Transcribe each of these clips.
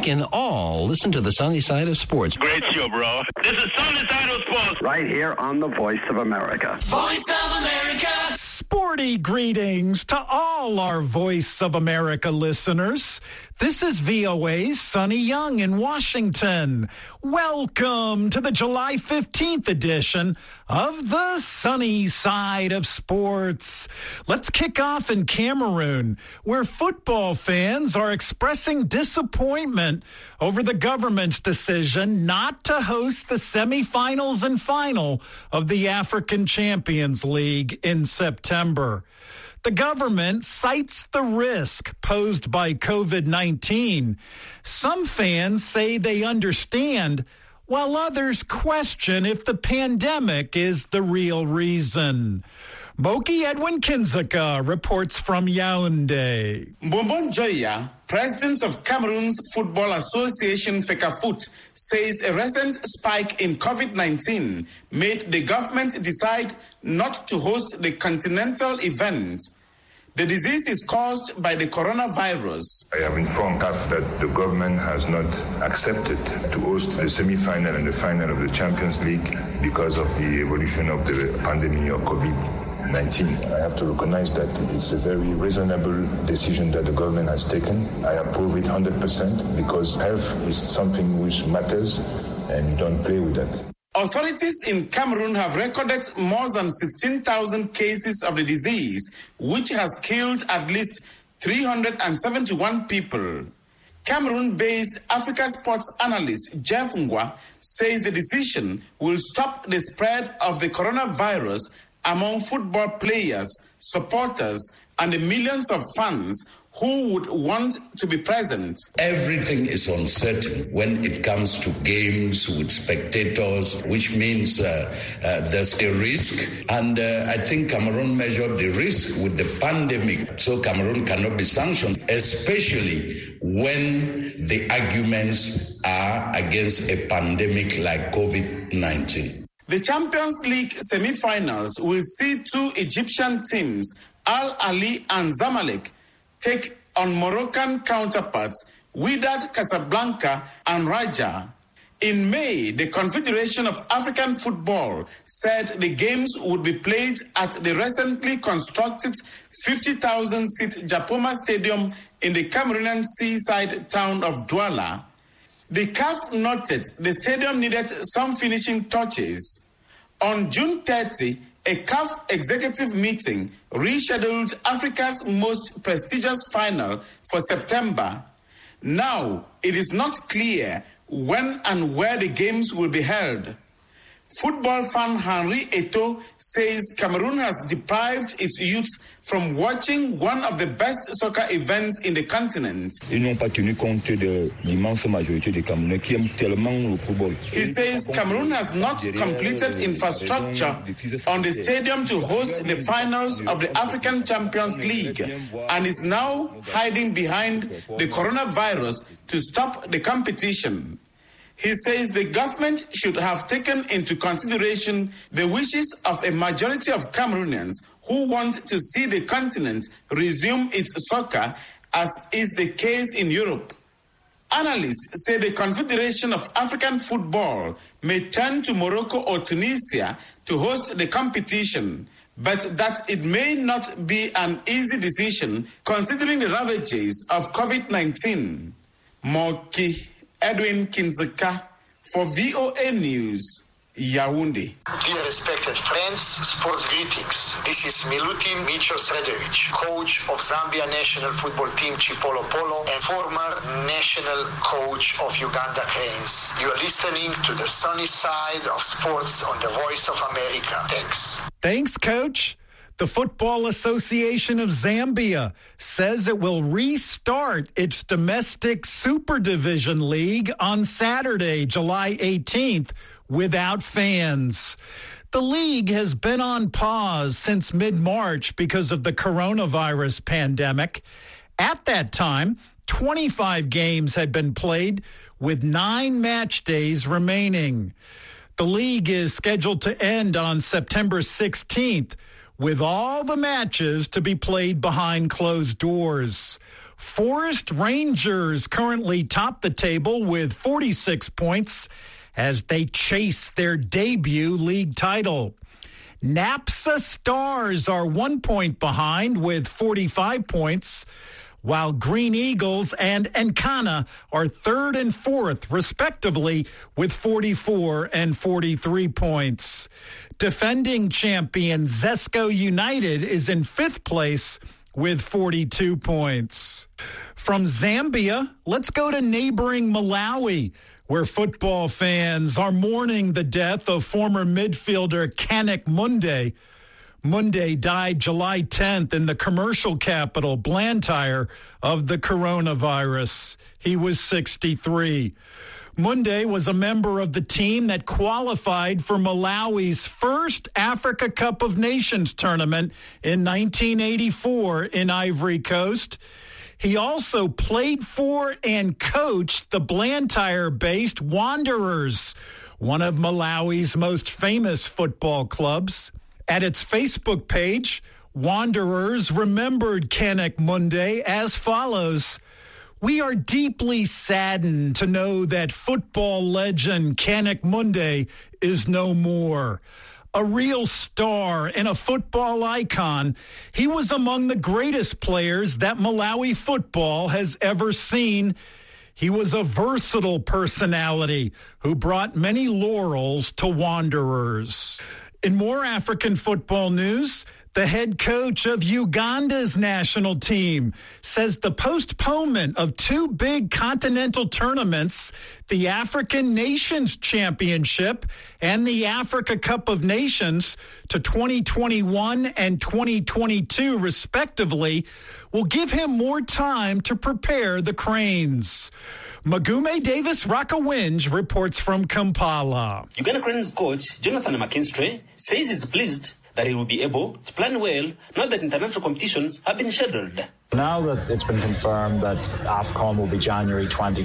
can all listen to the sunny side of sports. Great show, bro. This is Sunny Side of Sports. Right here on the Voice of America. Voice of America. Sporty greetings to all our Voice of America listeners. This is VOA's Sonny Young in Washington. Welcome to the July 15th edition of the Sunny Side of Sports. Let's kick off in Cameroon, where football fans are expressing disappointment over the government's decision not to host the semifinals and final of the African Champions League in September. The government cites the risk posed by COVID-19. Some fans say they understand, while others question if the pandemic is the real reason. Moki Edwin Kinzaka reports from Yaoundé. Mbombo Joya, president of Cameroon's Football Association FECAFOOT, says a recent spike in COVID-19 made the government decide not to host the continental event. The disease is caused by the coronavirus. I have informed CAF that the government has not accepted to host the semi-final and the final of the Champions League because of the evolution of the pandemic of COVID-19. I have to recognize that it's a very reasonable decision that the government has taken. I approve it 100% because health is something which matters and don't play with that. Authorities in Cameroon have recorded more than 16,000 cases of the disease, which has killed at least 371 people. Cameroon-based Africa sports analyst Jeff Ngwa says the decision will stop the spread of the coronavirus among football players, supporters, and the millions of fans who would want to be present. Everything is uncertain when it comes to games with spectators, which means there's a risk. And I think Cameroon measured the risk with the pandemic. So Cameroon cannot be sanctioned, especially when the arguments are against a pandemic like COVID-19. The Champions League semi-finals will see two Egyptian teams, Al Ahly and Zamalek, take on Moroccan counterparts Wydad Casablanca and Raja. In May, the Confederation of African Football said the games would be played at the recently constructed 50,000-seat Japoma Stadium in the Cameroonian seaside town of Douala. The CAF noted the stadium needed some finishing touches. On June 30, a CAF executive meeting rescheduled Africa's most prestigious final for September. Now, it is not clear when and where the games will be held. Football fan Henri Eto'o says Cameroon has deprived its youth from watching one of the best soccer events in the continent. Ils n'ont pas tenu compte de l'immense majorité des Camerounais qui aiment tellement le football. He says Cameroon has not completed infrastructure on the stadium to host the finals of the African Champions League and is now hiding behind the coronavirus to stop the competition. He says the government should have taken into consideration the wishes of a majority of Cameroonians who want to see the continent resume its soccer, as is the case in Europe. Analysts say the Confederation of African Football may turn to Morocco or Tunisia to host the competition, but that it may not be an easy decision considering the ravages of COVID-19. Moki Edwin Kinzaka for VOA News, Yaoundé. Dear respected friends, sports greetings. This is Milutin Micho Sredovic, coach of Zambia national football team Chipolo Polo and former national coach of Uganda Cranes. You are listening to the sunny side of sports on the Voice of America. Thanks. Thanks, Coach. The Football Association of Zambia says it will restart its domestic Super Division League on Saturday, July 18th, without fans. The league has been on pause since mid-March because of the coronavirus pandemic. At that time, 25 games had been played with 9 match days remaining. The league is scheduled to end on September 16th, with all the matches to be played behind closed doors. Forest Rangers currently top the table with 46 points as they chase their debut league title. NAPSA Stars are 1 point behind with 45 points, while Green Eagles and Encana are third and fourth, respectively, with 44 and 43 points. Defending champion Zesco United is in fifth place with 42 points. From Zambia, let's go to neighboring Malawi, where football fans are mourning the death of former midfielder Canik Munde. Munde died July 10th in the commercial capital, Blantyre, of the coronavirus. He was 63. Munde was a member of the team that qualified for Malawi's first Africa Cup of Nations tournament in 1984 in Ivory Coast. He also played for and coached the Blantyre-based Wanderers, one of Malawi's most famous football clubs. At its Facebook page, Wanderers remembered Canik Munde as follows: "We are deeply saddened to know that football legend Canik Munde is no more. A real star and a football icon, he was among the greatest players that Malawi football has ever seen. He was a versatile personality who brought many laurels to Wanderers." In more African football news, the head coach of Uganda's national team says the postponement of two big continental tournaments, the African Nations Championship and the Africa Cup of Nations, to 2021 and 2022 respectively, will give him more time to prepare the Cranes. Magume Davis Rakawinj reports from Kampala. Uganda Cranes coach Jonathan McKinstry says he's pleased that he will be able to plan well now that international competitions have been scheduled. Now that it's been confirmed that AFCON will be January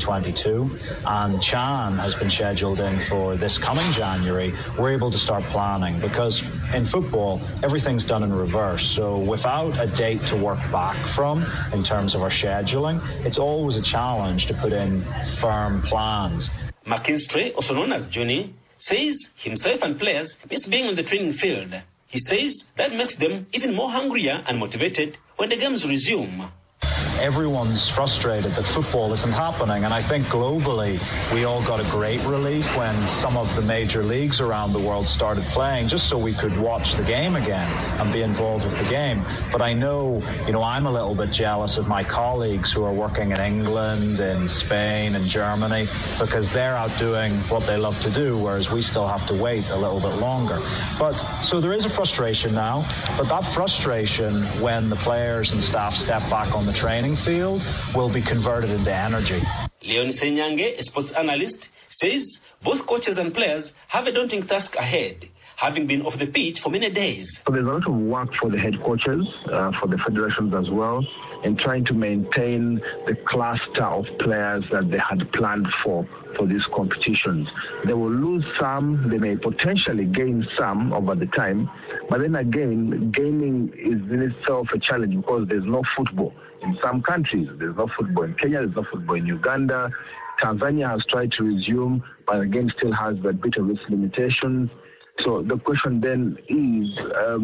2022 and CHAN has been scheduled in for this coming January, we're able to start planning, because in football, everything's done in reverse. So without a date to work back from in terms of our scheduling, it's always a challenge to put in firm plans. McKinstry, also known as Johnny, says himself and players miss being on the training field. He says that makes them even more hungrier and motivated when the games resume. Everyone's frustrated that football isn't happening, and I think globally we all got a great relief when some of the major leagues around the world started playing, just so we could watch the game again and be involved with the game. But I know, I'm a little bit jealous of my colleagues who are working in England, in Spain, and Germany, because they're out doing what they love to do, whereas we still have to wait a little bit longer. So there is a frustration now, but that frustration, when the players and staff step back on the training field, will be converted into energy. Leon Senyange, a sports analyst, says both coaches and players have a daunting task ahead, having been off the pitch for many days. So there's a lot of work for the head coaches, for the federations as well, in trying to maintain the cluster of players that they had planned for these competitions. They will lose some, they may potentially gain some over the time, but then again, gaining is in itself a challenge because there's no football. In some countries, there's no football. In Kenya, there's no football. In Uganda, Tanzania has tried to resume, but again still has a bit of its limitations. So the question then is,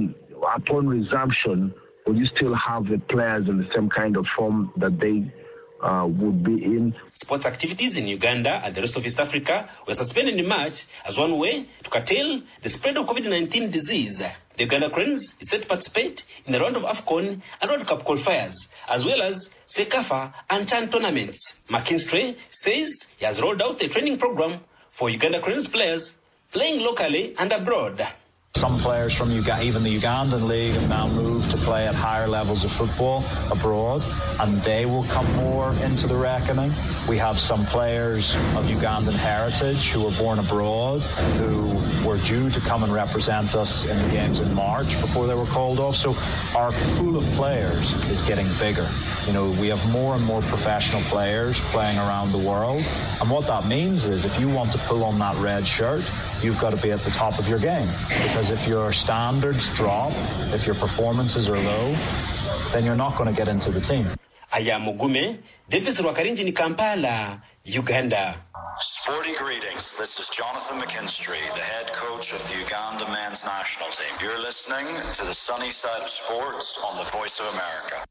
upon resumption, will you still have the players in the same kind of form that they would be in? Sports activities in Uganda and the rest of East Africa were suspended in March as one way to curtail the spread of COVID-19 disease. The Uganda Cranes is set to participate in the round of AFCON and World Cup qualifiers, as well as CECAFA and CHAN tournaments. McKinstry says he has rolled out a training program for Uganda Cranes players playing locally and abroad. Some players from even the Ugandan League have now moved to play at higher levels of football abroad, and they will come more into the reckoning. We have some players of Ugandan heritage who were born abroad, who were due to come and represent us in the games in March before they were called off. So our pool of players is getting bigger. We have more and more professional players playing around the world, and what that means is if you want to pull on that red shirt, you've got to be at the top of your game. Because if your standards drop, if your performances are low, then you're not going to get into the team. Aya Mugume, Davis Rwakarinji in Kampala, Uganda. Sporty greetings. This is Jonathan McKinstry, the head coach of the Uganda men's national team. You're listening to the Sunny Side of Sports on the Voice of America.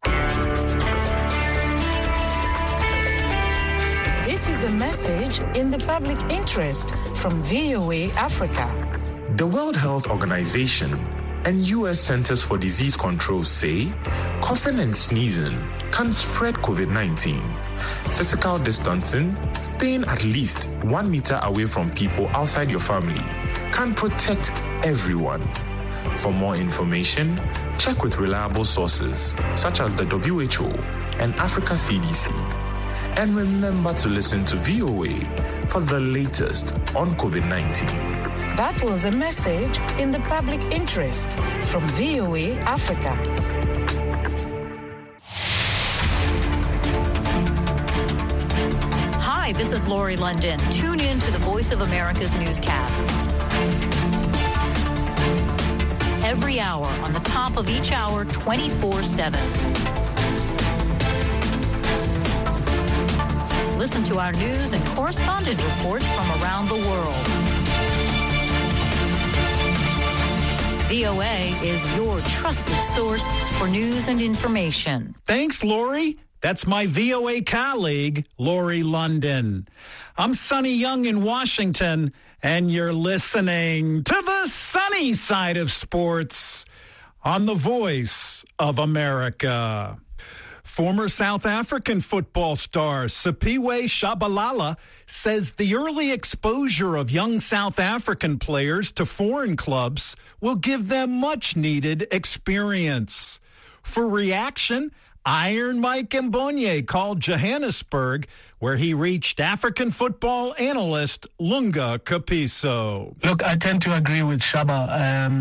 This is a message in the public interest from VOA Africa. The World Health Organization and U.S. Centers for Disease Control say coughing and sneezing can spread COVID-19. Physical distancing, staying at least 1 meter away from people outside your family, can protect everyone. For more information, check with reliable sources such as the WHO and Africa CDC. And remember to listen to VOA for the latest on COVID-19. That was a message in the public interest from VOA Africa. Hi, this is Lori London. Tune in to the Voice of America's newscast. Every hour, on the top of each hour, 24/7. Listen to our news and correspondent reports from around the world. VOA is your trusted source for news and information. Thanks, Lori. That's my VOA colleague, Lori London. I'm Sonny Young in Washington, and you're listening to the sunny side of sports on the Voice of America. Former South African football star Siphiwe Tshabalala says the early exposure of young South African players to foreign clubs will give them much-needed experience. For reaction, Iron Mike Mbonye called Johannesburg, where he reached African football analyst Lunga Kapiso. Look, I tend to agree with Shaba.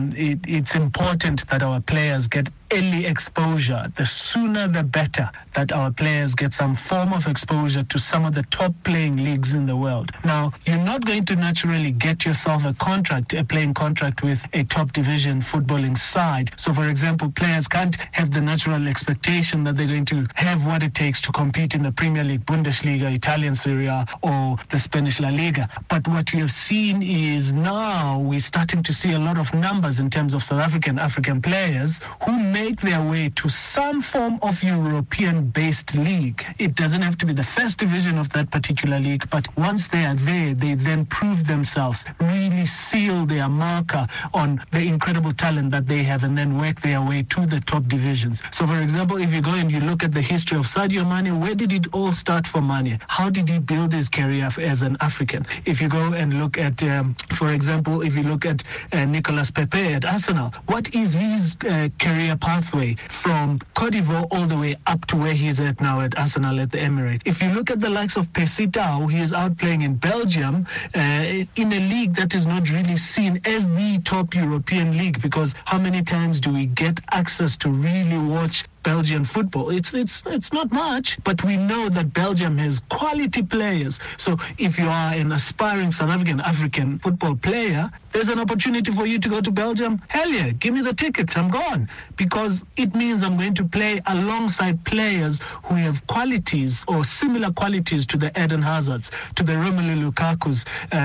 It's important that our players get early exposure. The sooner the better that our players get some form of exposure to some of the top playing leagues in the world. Now, you're not going to naturally get yourself a playing contract with a top division footballing side. So, for example, players can't have the natural expectation that they're going to have what it takes to compete in the Premier League, Bundesliga, Italian Serie A, or the Spanish La Liga. But what we have seen is now we're starting to see a lot of numbers in terms of South African players who make their way to some form of European-based league. It doesn't have to be the first division of that particular league, but once they are there, they then prove themselves, really seal their marker on the incredible talent that they have, and then work their way to the top divisions. So, for example, if you go and you look at the history of Sadio Mane, where did it all start for Mane? How did he build his career as an African? If you go and look at, for example, if you look at Nicolas Pepe at Arsenal, what is his career pathway from Cote d'Ivoire all the way up to where he's at now at Arsenal at the Emirates? If you look at the likes of Percy Tau, he is out playing in Belgium in a league that is not really seen as the top European league, because how many times do we get access to really watch Belgian football? It's not much, but we know that Belgium has quality players. So if you are an aspiring South African football player, there's an opportunity for you to go to Belgium. Hell yeah, give me the ticket, I'm gone. Because it means I'm going to play alongside players who have qualities or similar qualities to the Eden Hazards, to the Romelu Lukakus,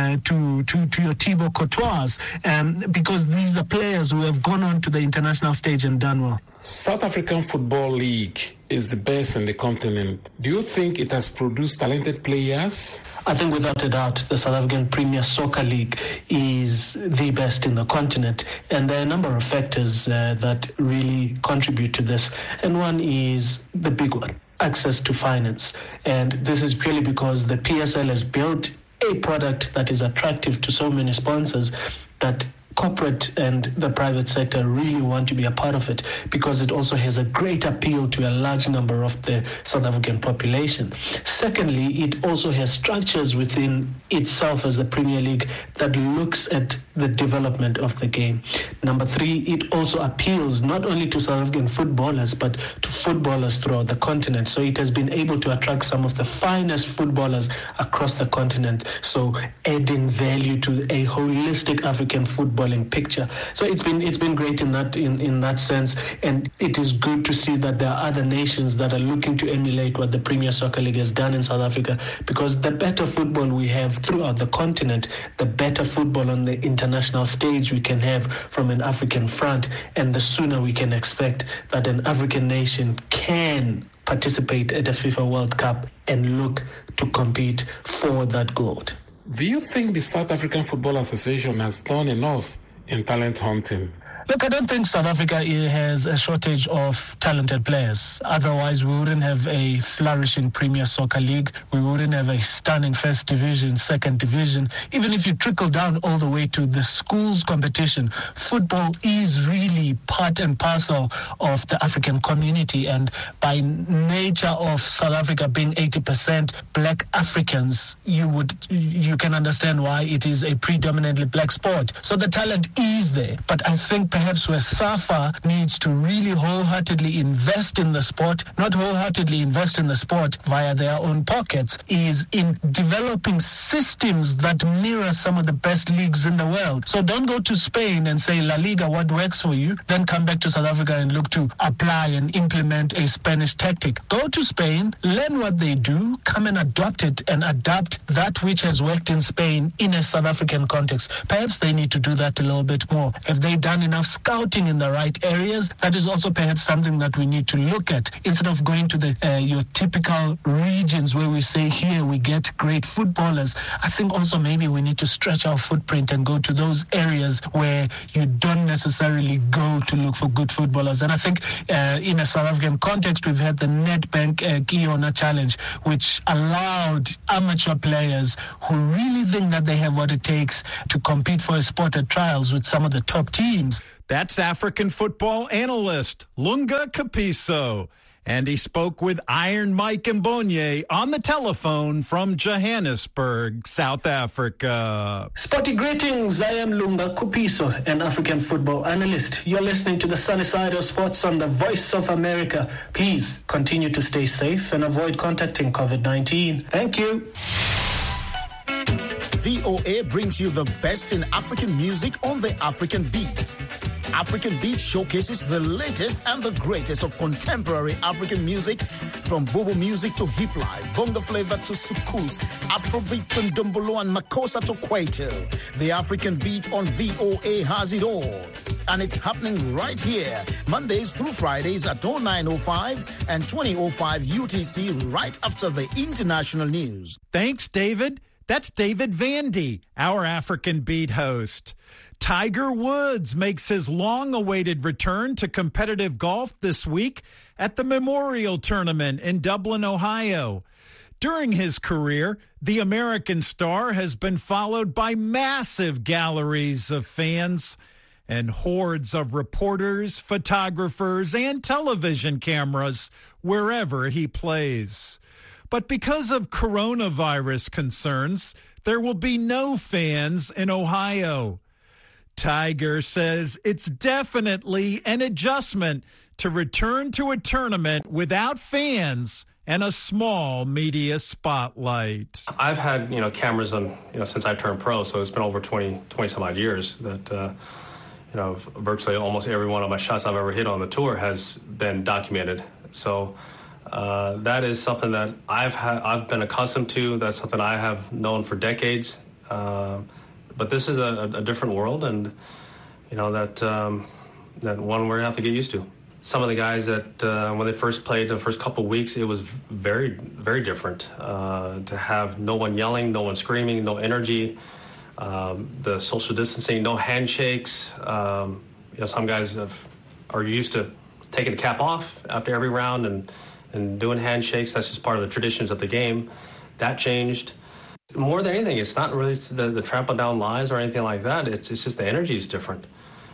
to your Thibaut Courtois, because these are players who have gone on to the international stage and done well. South African Football League is the best in the continent. Do you think it has produced talented players? I think without a doubt, the South African Premier Soccer League is the best in the continent. And there are a number of factors that really contribute to this. And one is the big one, access to finance. And this is purely because the PSL has built a product that is attractive to so many sponsors that corporate and the private sector really want to be a part of it, because it also has a great appeal to a large number of the South African population. Secondly, it also has structures within itself as the Premier League that looks at the development of the game. Number three, it also appeals not only to South African footballers, but to footballers throughout the continent. So it has been able to attract some of the finest footballers across the continent. So adding value to a holistic African football footballing picture. So it's been great in that sense, and it is good to see that there are other nations that are looking to emulate what the Premier Soccer League has done in South Africa, because the better football we have throughout the continent, the better football on the international stage we can have from an African front, and the sooner we can expect that an African nation can participate at the FIFA World Cup and look to compete for that gold. Do you think the South African Football Association has done enough in talent hunting? Look, I don't think South Africa has a shortage of talented players. Otherwise, we wouldn't have a flourishing Premier Soccer League. We wouldn't have a stunning First Division, Second Division. Even if you trickle down all the way to the schools competition, football is really part and parcel of the African community. And by nature of South Africa being 80% black Africans, you can understand why it is a predominantly black sport. So the talent is there. But I think perhaps where SAFA needs to really wholeheartedly invest in the sport, not wholeheartedly invest in the sport via their own pockets, is in developing systems that mirror some of the best leagues in the world. So don't go to Spain and say, La Liga, what works for you? Then come back to South Africa and look to apply and implement a Spanish tactic. Go to Spain, learn what they do, come and adopt it and adapt that which has worked in Spain in a South African context. Perhaps they need to do that a little bit more. Have they done enough scouting in the right areas? That is also perhaps something that we need to look at, instead of going to your typical regions where we say here we get great footballers. I think also maybe we need to stretch our footprint and go to those areas where you don't necessarily go to look for good footballers. And I think in a South African context, we've had the Nedbank Kiona Challenge, which allowed amateur players who really think that they have what it takes to compete for a spot at trials with some of the top teams. That's African football analyst Lunga Kapiso. And he spoke with Iron Mike Mbonye on the telephone from Johannesburg, South Africa. Sporty greetings. I am Lunga Kapiso, an African football analyst. You're listening to the Sunny Side of Sports on the Voice of America. Please continue to stay safe and avoid contacting COVID-19. Thank you. VOA brings you the best in African music on the African Beat. African Beat showcases the latest and the greatest of contemporary African music, from Bobo music to hip life, bongo flavor to soukous, Afrobeat and Dumbolo and Makossa to Kwaito. The African Beat on VOA has it all. And it's happening right here, Mondays through Fridays at 09:05 and 20:05 UTC, right after the international news. Thanks, David. That's David Vandy, our African Beat host. Tiger Woods makes his long-awaited return to competitive golf this week at the Memorial Tournament in Dublin, Ohio. During his career, the American star has been followed by massive galleries of fans and hordes of reporters, photographers, and television cameras wherever he plays. But because of coronavirus concerns, there will be no fans in Ohio. Tiger says it's definitely an adjustment to return to a tournament without fans and a small media spotlight. I've had, cameras on, since I turned pro, so it's been over 20 some odd years that, virtually almost every one of my shots I've ever hit on the tour has been documented. So that is something that I've been accustomed to. That's something I have known for decades. But this is a different world, and that one we're gonna have to get used to. Some of the guys that when they first played the first couple of weeks, it was very, very different. To have no one yelling, no one screaming, no energy, the social distancing, no handshakes. Some guys are used to taking the cap off after every round and doing handshakes. That's just part of the traditions of the game. That changed. More than anything, it's not really the trample down lies or anything like that. It's just the energy is different.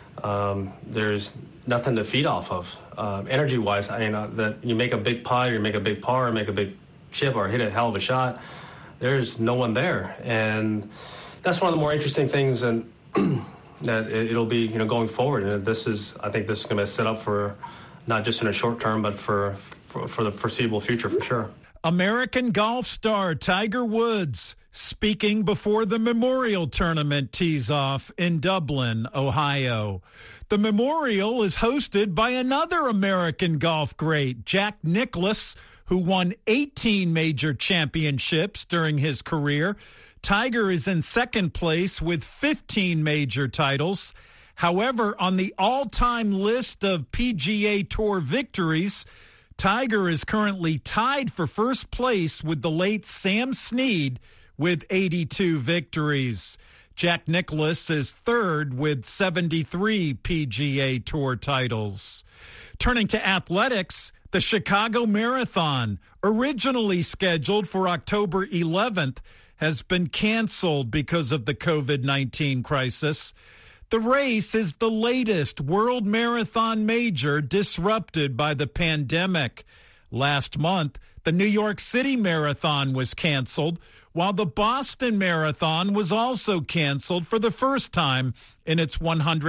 There's nothing to feed off of. Energy-wise, that you make a big pie, or you make a big par, or make a big chip, or hit a hell of a shot, there's no one there. And that's one of the more interesting things, and that it'll be, going forward. And I think this is going to set up for not just in a short term, but for the foreseeable future, for sure. American golf star Tiger Woods speaking before the Memorial Tournament tees off in Dublin, Ohio. The Memorial is hosted by another American golf great, Jack Nicklaus, who won 18 major championships during his career. Tiger is in second place with 15 major titles. However, on the all-time list of PGA Tour victories, Tiger is currently tied for first place with the late Sam Snead with 82 victories. Jack Nicklaus is third with 73 PGA Tour titles. Turning to athletics, the Chicago Marathon, originally scheduled for October 11th, has been canceled because of the COVID-19 crisis. The race is the latest world marathon major disrupted by the pandemic. Last month, the New York City Marathon was canceled, while the Boston Marathon was also canceled for the first time in its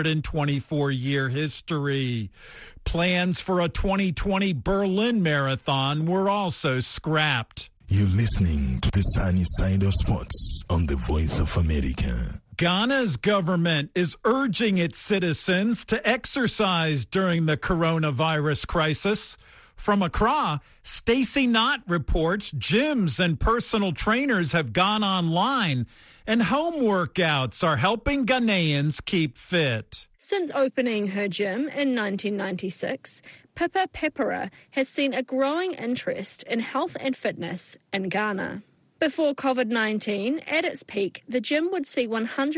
124-year history. Plans for a 2020 Berlin Marathon were also scrapped. You're listening to the Sunny Side of Sports on the Voice of America. Ghana's government is urging its citizens to exercise during the coronavirus crisis. From Accra, Stacey Knott reports gyms and personal trainers have gone online, and home workouts are helping Ghanaians keep fit. Since opening her gym in 1996, Pippa Pepera has seen a growing interest in health and fitness in Ghana. Before COVID-19, at its peak, the gym would see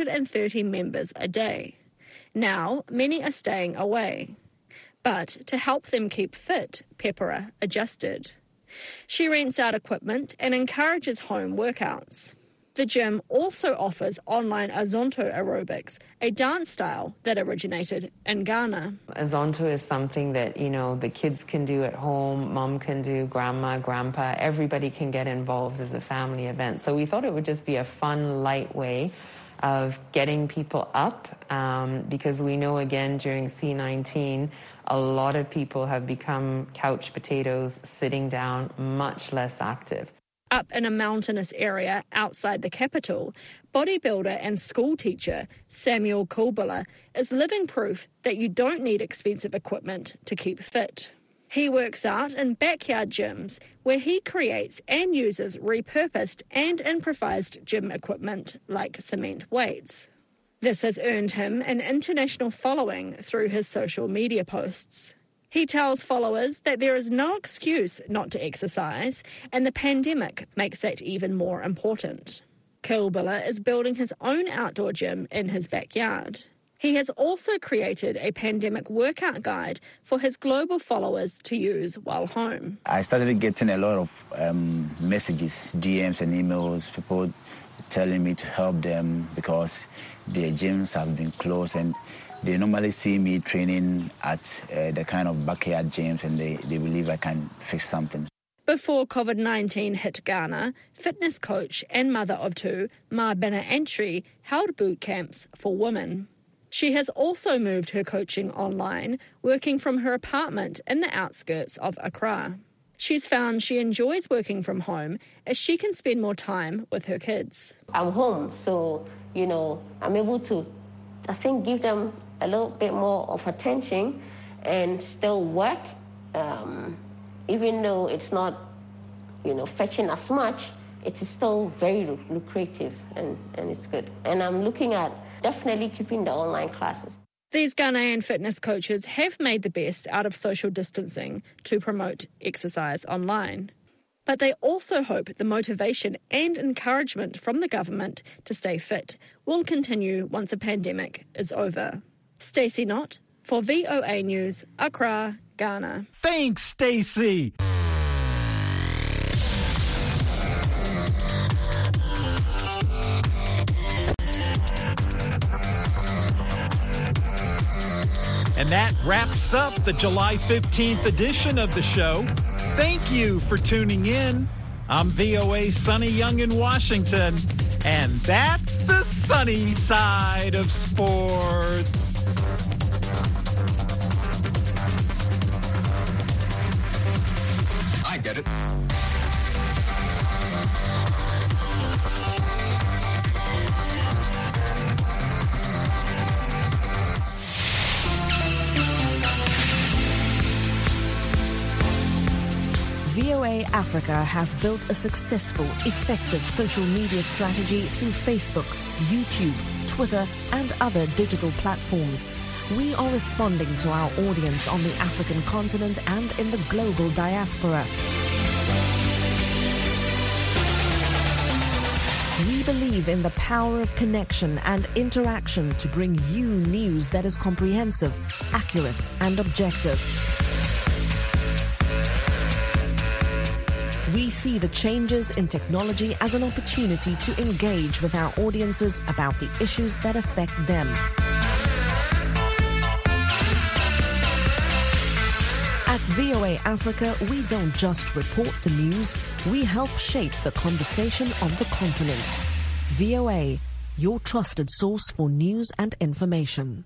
130 members a day. Now, many are staying away. But to help them keep fit, Pepera adjusted. She rents out equipment and encourages home workouts. The gym also offers online Azonto aerobics, a dance style that originated in Ghana. Azonto is something that, the kids can do at home, mom can do, grandma, grandpa, everybody can get involved as a family event. So we thought it would just be a fun, light way of getting people up because we know, again, during C-19, a lot of people have become couch potatoes, sitting down, much less active. Up in a mountainous area outside the capital, bodybuilder and school teacher Samuel Kulbala is living proof that you don't need expensive equipment to keep fit. He works out in backyard gyms where he creates and uses repurposed and improvised gym equipment like cement weights. This has earned him an international following through his social media posts. He tells followers that there is no excuse not to exercise, and the pandemic makes that even more important. Kulbala is building his own outdoor gym in his backyard. He has also created a pandemic workout guide for his global followers to use while home. I started getting a lot of messages, DMs and emails, people telling me to help them because their gyms have been closed and they normally see me training at the kind of backyard gyms and they believe I can fix something. Before COVID-19 hit Ghana, fitness coach and mother of two, Ma Bena Antri, held boot camps for women. She has also moved her coaching online, working from her apartment in the outskirts of Accra. She's found she enjoys working from home as she can spend more time with her kids. I'm home, so, I'm able to, give them a little bit more of attention and still work, even though it's not, fetching as much, it is still very lucrative and it's good. And I'm looking at definitely keeping the online classes. These Ghanaian fitness coaches have made the best out of social distancing to promote exercise online. But they also hope the motivation and encouragement from the government to stay fit will continue once the pandemic is over. Stacey Knott for VOA News, Accra, Ghana. Thanks, Stacey. And that wraps up the July 15th edition of the show. Thank you for tuning in. I'm VOA Sonny Young in Washington, and that's the sunny side of sports. I get it. VOA Africa has built a successful, effective social media strategy through Facebook, YouTube, Twitter, and other digital platforms. We are responding to our audience on the African continent and in the global diaspora. We believe in the power of connection and interaction to bring you news that is comprehensive, accurate, and objective. We see the changes in technology as an opportunity to engage with our audiences about the issues that affect them. At VOA Africa, we don't just report the news, we help shape the conversation on the continent. VOA, your trusted source for news and information.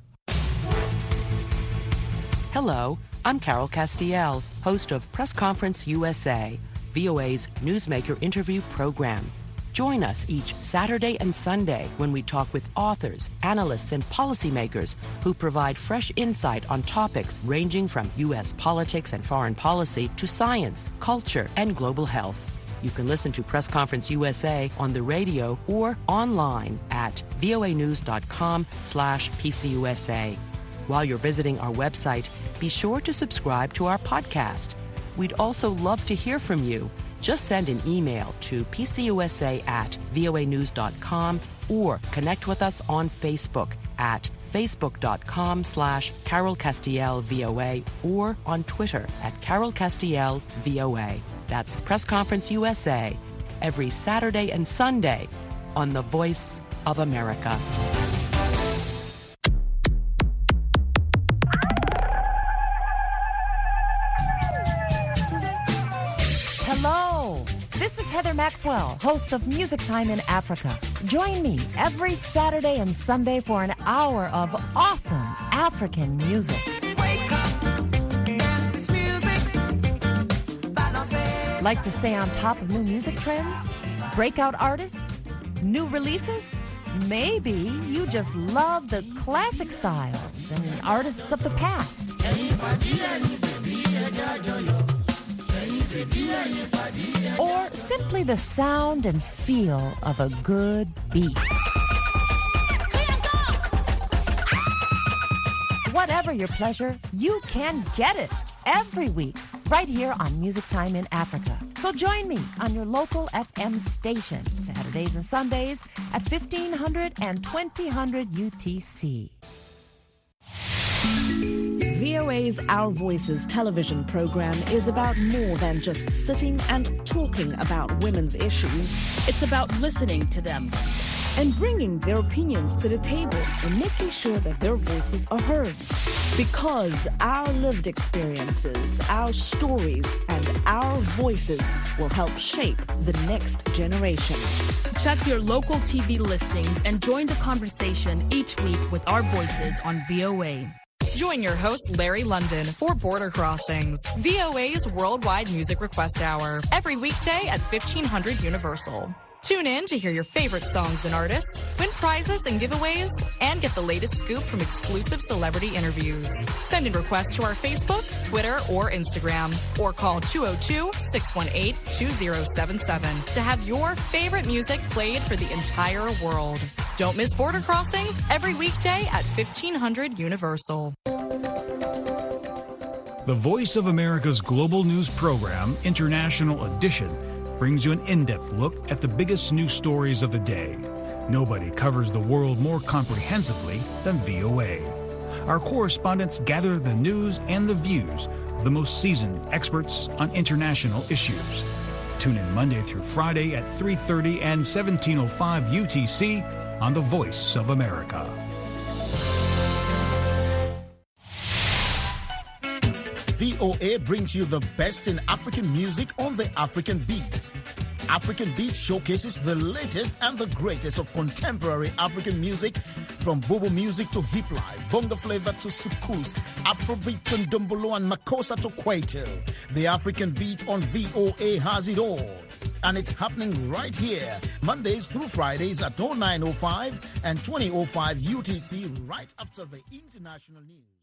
Hello, I'm Carol Castiel, host of Press Conference USA, VOA's newsmaker interview program. Join us each Saturday and Sunday when we talk with authors, analysts, and policymakers who provide fresh insight on topics ranging from U.S. politics and foreign policy to science, culture, and global health. You can listen to Press Conference USA on the radio or online at voanews.com/PCUSA. While you're visiting our website, be sure to subscribe to our podcast. We'd also love to hear from you. Just send an email to pcusa@voanews.com or connect with us on Facebook at facebook.com/Carol Castiel VOA or on Twitter at Carol Castiel VOA. That's Press Conference USA every Saturday and Sunday on the Voice of America. Hello, this is Heather Maxwell, host of Music Time in Africa. Join me every Saturday and Sunday for an hour of awesome African music. Like to stay on top of new music trends? Breakout artists? New releases? Maybe you just love the classic styles and artists of the past. Or simply the sound and feel of a good beat. Whatever your pleasure, you can get it every week right here on Music Time in Africa. So join me on your local FM station Saturdays and Sundays at 1500 and 2000 UTC. VOA's Our Voices television program is about more than just sitting and talking about women's issues. It's about listening to them and bringing their opinions to the table and making sure that their voices are heard. Because our lived experiences, our stories, and our voices will help shape the next generation. Check your local TV listings and join the conversation each week with our voices on VOA. Join your host, Larry London, for Border Crossings, VOA's Worldwide Music Request Hour, every weekday at 1500 Universal. Tune in to hear your favorite songs and artists, win prizes and giveaways, and get the latest scoop from exclusive celebrity interviews. Send in requests to our Facebook, Twitter, or Instagram, or call 202-618-2077 to have your favorite music played for the entire world. Don't miss Border Crossings every weekday at 1500 Universal. The Voice of America's global news program, International Edition, brings you an in-depth look at the biggest news stories of the day. Nobody covers the world more comprehensively than VOA. Our correspondents gather the news and the views of the most seasoned experts on international issues. Tune in Monday through Friday at 3:30 and 17:05 UTC on The Voice of America. VOA brings you the best in African music on the African Beat. African Beat showcases the latest and the greatest of contemporary African music, from Bobo music to hip life, bongo flavor to soukous, Afrobeat to Ndombolo and Makossa to Kwaito. The African Beat on VOA has it all. And it's happening right here, Mondays through Fridays at 09:05 and 20:05 UTC, right after the international news.